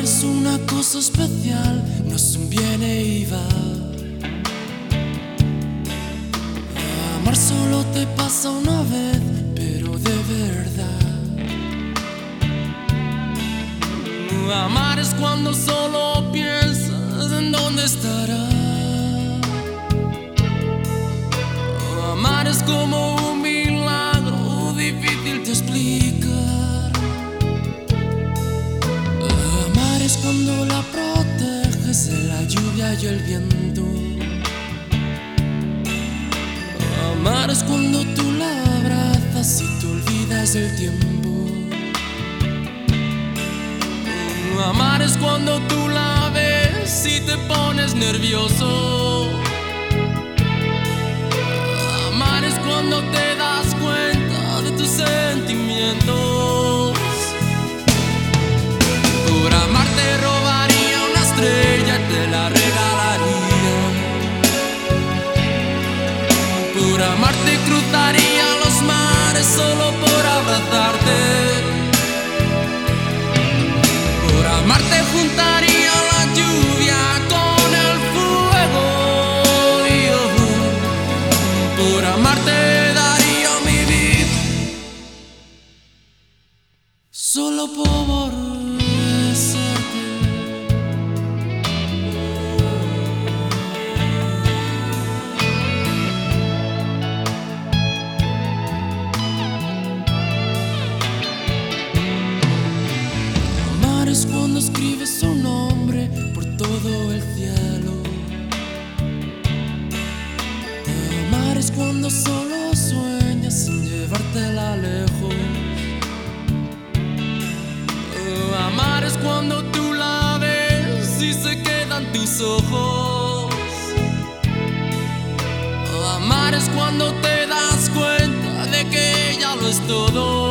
es una cosa especial, no es un viene y va. Amar solo te pasa una vez, pero de verdad. Amar es cuando solo piensas en dónde estará. Amar es como un milagro difícil de explicar. Amar es cuando la proteges de la lluvia y el viento. Amar es cuando tú la abrazas y te olvidas del tiempo. Amar es cuando tú la ves y te pones nervioso. Amar es cuando te das cuenta de tus sentimientos. Por amar te robaría una estrella y te la regalaría. Por amar te cruzaría los mares solo por abrazarte. Por amar te juntaría la lluvia con el fuego. Por amar te daría mi vida solo por besarte. Amar es cuando escribes su nombre por todo el cielo. Amar es cuando solo sueñas sin llevártela lejos. Amar es cuando tú la ves y se quedan tus ojos. Amar es cuando te das cuenta de que ella lo es todo.